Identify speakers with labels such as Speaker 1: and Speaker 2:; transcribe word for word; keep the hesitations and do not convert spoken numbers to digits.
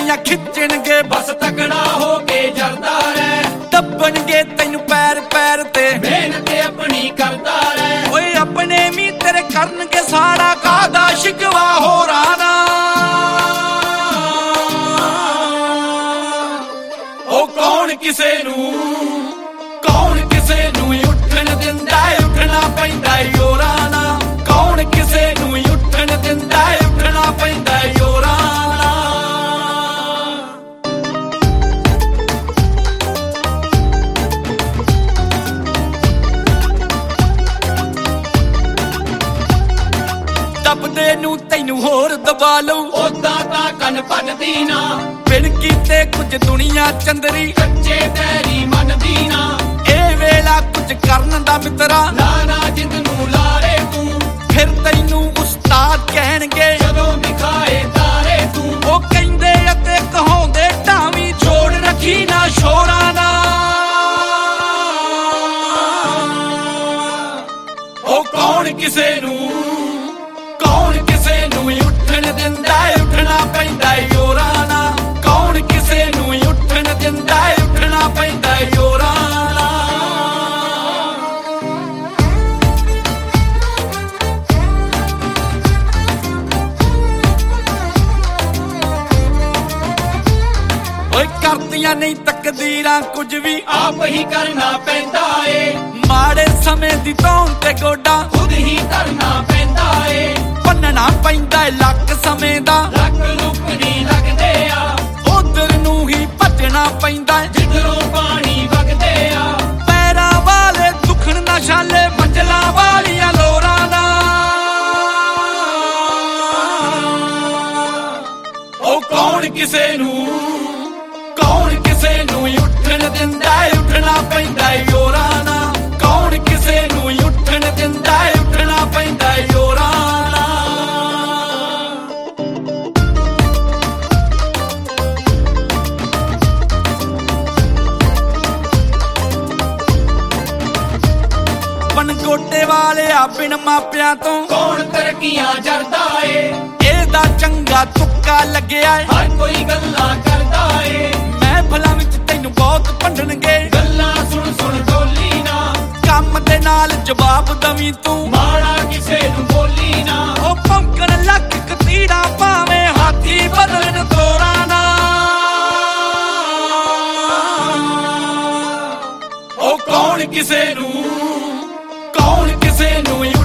Speaker 1: ਤੇਰੀਆਂ ਖਿੱਚਣਗੇ
Speaker 2: ਬਸ ਤਕੜਾ ਹੋ ਕੇ ਜਰਦਾ ਰਹਿ
Speaker 1: ਦੱਬਣਗੇ ਤੈਨੂੰ ਪੈਰ ਪੈਰ ਤੇ
Speaker 2: ਮਿਹਨਤ ਆਪਣੀ ਕਰਦਾ ਰਹਿ
Speaker 1: ਓਏ ਆਪਣੇ ਵੀ ਤੇਰੇ ਕਰਨਗੇ ਸਾੜਾ ਕਾਦਾ ਸ਼ਿਕਵਾ ਹੋਰਾਂ ਦਾ
Speaker 2: ਉਹ ਕੌਣ ਕਿਸੇ ਨੂੰ ਕੌਣ ਕਿਸੇ ਨੂੰ ਉੱਠਣ ਦਿੰਦਾ ਉੱਠਣਾ ਪੈਂਦਾ ਯੋਰਾਂ ਨਾਲ ਕੌਣ ਕਿਸੇ ਨੂੰ ਉੱਠਣ ਦਿੰਦਾ ਉੱਠਣਾ ਪੈਂਦਾ ਯੋਰਾਂ
Speaker 1: ਦੱਬਦੇ ਨੂੰ ਤੈਨੂੰ ਹੋਰ ਦਬਾ ਲਊ
Speaker 2: ਉਦਾਂ ਤਾਂ ਕੰਨ ਭੰਨਦੀ ਨਾ
Speaker 1: ਬਿਨ ਕੀਤੇ ਕੁਝ ਦੁਨੀਆ ਚੰਦਰੀ
Speaker 2: ਕੱਚੇ ਤੇਰੀ ਮੰਨਦੀ ਨਾ
Speaker 1: ਇਹ ਵੇਲਾ ਕੁਝ ਕਰਨ ਦਾ ਮਿੱਤਰਾ
Speaker 2: ਨਾ ਨਾ ਜਿੰਦ ਨੂੰ ਲਾਰੇ ਤੂੰ
Speaker 1: ਫਿਰ ਤੈਨੂੰ ਉਸਤਾਦ ਕਹਿਣਗੇ
Speaker 2: ਜਦੋਂ ਦਿਖਾਏ ਤਾਰੇ ਤੂੰ
Speaker 1: ਉਹ ਕਹਿੰਦੇ ਅਤੇ ਕਹਾਉਂਦੇ ਢਾਵੀਂ ਛੋੜ ਰੱਖੀ ਨਾ ਸ਼ੋਰਾਂ ਦਾ
Speaker 2: ਉਹ ਕੌਣ ਕਿਸੇ ਨੂੰ ਕੌਣ ਕਿਸੇ ਨੂੰ ਉੱਠਣ ਦਿੰਦਾ ਉੱਠਣਾ ਪੈਂਦਾ ਯੋਰਾਂ ਨਾਲ ਕੌਣ ਕਿਸੇ ਨੂੰ ਉੱਠਣ ਦਿੰਦਾ ਉੱਠਣਾ ਪੈਂਦਾ ਯੋਰਾਂ
Speaker 1: ਓਏ ਕਰਦੀਆਂ ਨਹੀਂ ਤਕਦੀਰਾਂ ਕੁਝ ਵੀ
Speaker 2: ਆਪ ਹੀ ਕਰਨਾ ਪੈਂਦਾ ਏ
Speaker 1: ਮਾੜੇ ਸਮੇਂ ਦੀ ਧੌਣ ਤੇ ਗੋਡਾ
Speaker 2: ਖੁਦ ਹੀ ਧਰਨਾ ਪੈਂਦਾ ਏ
Speaker 1: ਭੰਨਣਾ ਪੈਂਦਾ ਏ ਲੱਕ ਸਮੇਂ ਦਾ
Speaker 2: ਲੱਕ ਲੁੱਕ ਨਹੀਂ ਲੱਗਦੇ ਆ
Speaker 1: ਉਧਰ ਨੂੰ ਹੀ ਭੱਜਣਾ ਪੈਂਦਾ ਏ
Speaker 2: ਜਿੱਧਰੋਂ ਪਾਣੀ ਵਗਦੇ ਆ
Speaker 1: ਪੈਰਾਂ ਵਾਲੇ ਦੁਖਣ ਨਾ ਛਾਲੇ ਮੰਜ਼ਲਾਂ ਵਾਲੀਆਂ ਲੋਰਾਂ ਦਾ
Speaker 2: ਉਹ ਕੌਣ ਕਿਸੇ ਨੂੰ ਕੌਣ ਕਿਸੇ ਨੂੰ ਉੱਠਣ ਦਿੰਦਾ ਉੱਠਣਾ ਪੈਂਦਾ ਯੋਰਾਂ ਨਾਲ ਕੌਣ ਕਿਸੇ ਨੂੰ ਉੱਠਣ ਦਿੰਦਾ ਉੱਠਣਾ ਪੈਂਦਾ ਯੋਰਾਂ
Speaker 1: ਬਨ ਗੋਡੇ ਵਾਲਿਆ ਬਿਨ ਮਾਪਿਆਂ ਤੋਂ
Speaker 2: ਕੌਣ ਤਰੱਕੀਆਂ ਜਰਦਾ ਏ
Speaker 1: ਇਹਦਾ ਚੰਗਾ ਤੁੱਕਾ ਲੱਗਿਆ ਏ
Speaker 2: ਹਰ ਕੋਈ ਗੱਲਾਂ ਕਰਦਾ ਏ
Speaker 1: ਮਹਿਫਲਾਂ ਵਿੱਚ ਤੈਨੂੰ ਬਹੁਤ ਭੰਡਣਗੇ
Speaker 2: ਗੱਲਾਂ ਸੁਣ ਸੁਣ ਢੋਲੀ ਨਾ
Speaker 1: ਕੰਮ ਦੇ ਨਾਲ ਜਵਾਬ ਦਵੀਂ ਤੂੰ
Speaker 2: ਮਾੜਾ ਕਿਸੇ ਨੂੰ ਬੋਲੀ ਨਾ
Speaker 1: ਉਹ ਭੌਂਕਣ ਲੱਗ ਕਤੀੜਾ ਭਾਵੇਂ ਹਾਥੀ ਬਦਲਣ ਤੋਰਾਂ ਦਾ
Speaker 2: ਉਹ ਕੌਣ ਕਿਸੇ ਨੂੰ ਕੌਣ ਕਿਸੇ ਨੂੰ